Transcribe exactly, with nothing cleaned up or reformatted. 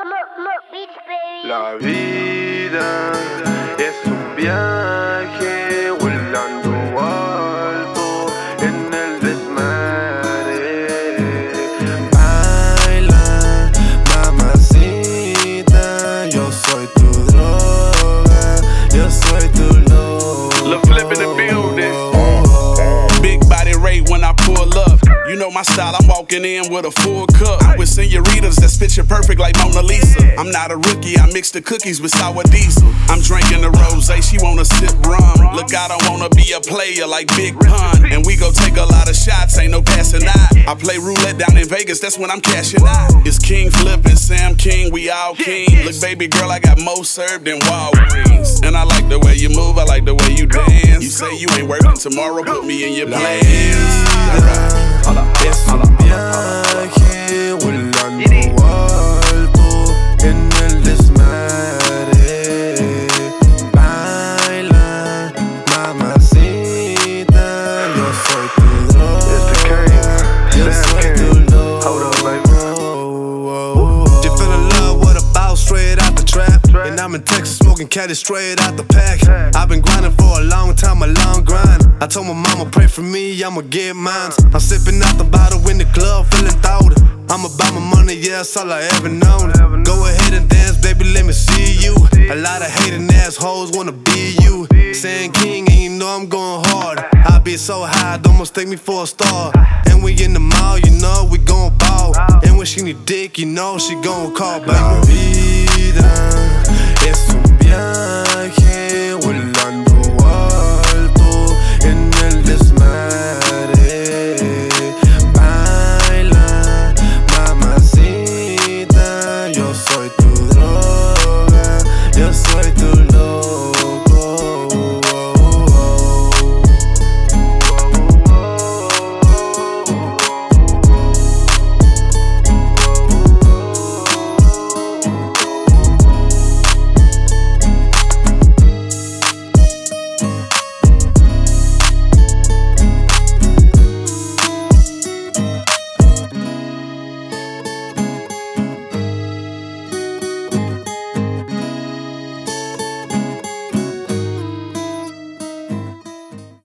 La vida es un viaje volando alto en el desmadre. Baila, mamacita, yo soy tu droga, yo soy tu loco. La flip in the building. Big body rate when I pull up. You know my style, I'm walking in with a full cup. I'm with senoritas that's picture perfect like Mona Lisa. I'm not a rookie, I mix the cookies with sour diesel. I'm drinking the rosé, she wanna sip rum. Look, I don't wanna be a player like Big Pun. And we go take a lot of shots, ain't no passing out. I play roulette down in Vegas, that's when I'm cashing out. It's King Flip and Sam King, we all king. Look, baby girl, I got more served than Walgreens. And I like the way you move, I like the way you dance. You say you ain't working tomorrow, put me in your plans. Es un viaje volando alto en el desmadre. Baila, mamacita, yo soy tu droga, yo soy tu loco. Just fell in love with a bow straight out the trap. And I'm in Texas smoking caddy straight out the pack. I've been grinding for a long time, a long grind. I told my mama pray for me, I'ma get mines. I'm sipping out the bottle in the club, feeling thawed. I'm about my money, yeah, that's all I ever known. Go ahead and dance, baby, let me see you. A lot of hating assholes wanna be you. Saying king, and you know I'm going hard. I be so high, don't mistake me for a star. And we in the mall, you know we gon' ball. And when she need dick, you know she gon' call, baby. La vida es un viaje